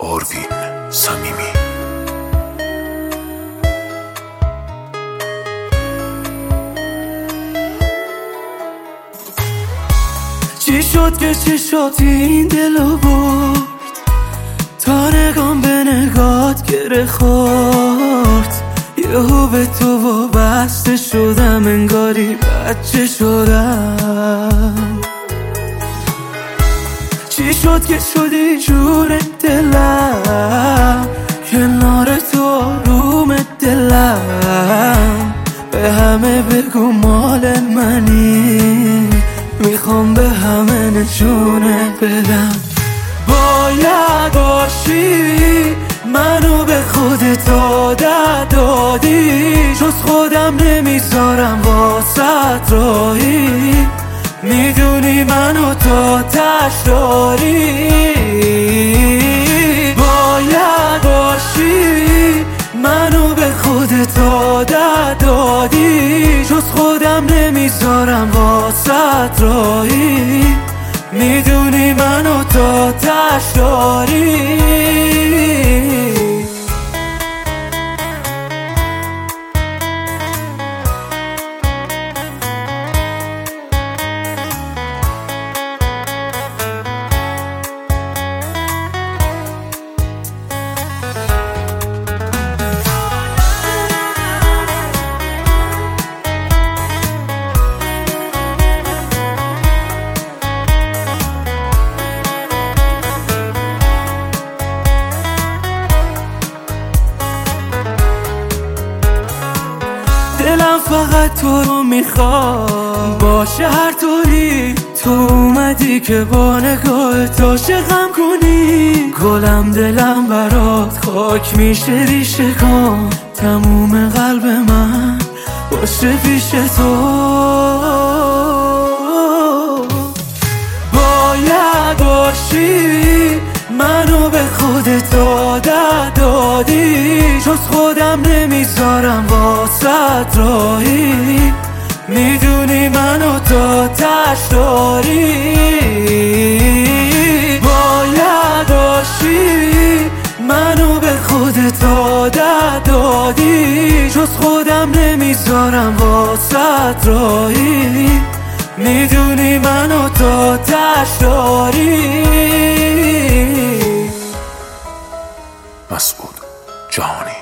آروین صمیمی. چی شد که چی شد این دلو برد، تا نگام به نگات گره خورد. یهو به تو وابسته شدم، انگاری بچه شدم. چی شد که شدی جور دلم، کنار تو آروم دلم. به همه بگو مال منی، میخوام به همه نشونت بدم. باید باشی، منو به خودت عادت دادی، جز خودم نمیذارم واسط راهی. میدونی منو تا تش داری. باید باشی، منو به خودت عادت دادی، جز خودم نمیذارم واسط راهی. میدونی منو تا تش داری. دلم فقط تو رو میخواد، باشه هر طوری. تو اومدی که با نگاهت عاشقم کنی. گلم دلم برات خاک میشه ریشه کن، تموم قلب من باشه پیش تو. باید باشی، منو به خودت عادت دادی، جز خودم نمیذارم واسط راهی. میدونی منو تا تش داری. باید باشی، منو به خودت عادت دادی، جز خودم نمیذارم واسط راهی. میدونی منو تا تش داری. مسعود جهانی.